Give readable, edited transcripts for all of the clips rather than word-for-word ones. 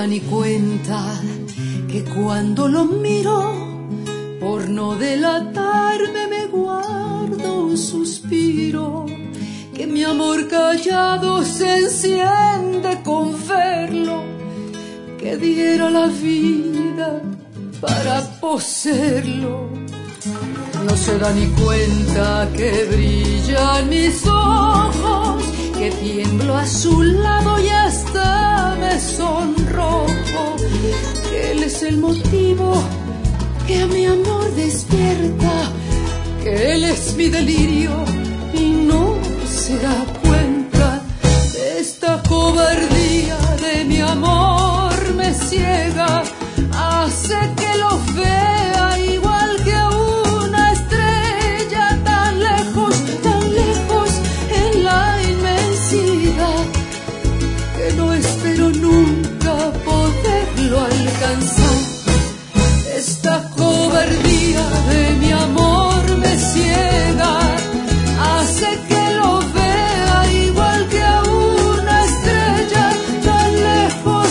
ni cuenta que cuando lo miro, por no delatarme me guardo un suspiro, que mi amor callado se enciende con verlo, que diera la vida para poseerlo. No se da ni cuenta que brillan mis ojos, que tiemblo a su lado y hasta me sonrojo, que él es el motivo que a mi amor despierta, que él es mi delirio y no se da cuenta de esta cobardía de mi amor me ciega, hace que lo vea igual que a una estrella tan lejos en la inmensidad, que no espero nunca poderlo alcanzar. Esta cobardía de mi amor me ciega, hace que lo vea igual que a una estrella tan lejos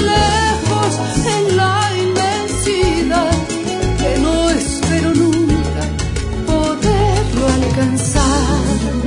en la inmensidad, que no espero nunca poderlo alcanzar.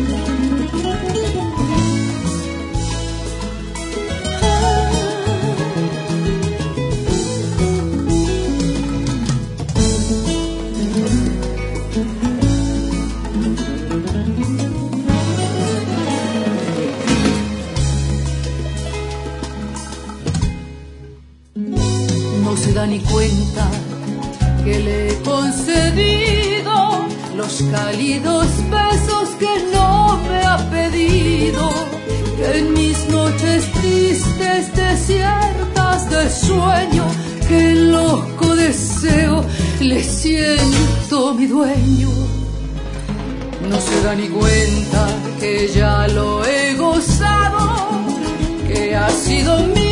No se da ni cuenta que le he concedido los cálidos besos que no me ha pedido, que en mis noches tristes, desiertas de sueño, que loco deseo le siento mi dueño. No se da ni cuenta que ya lo he gozado, que ha sido mi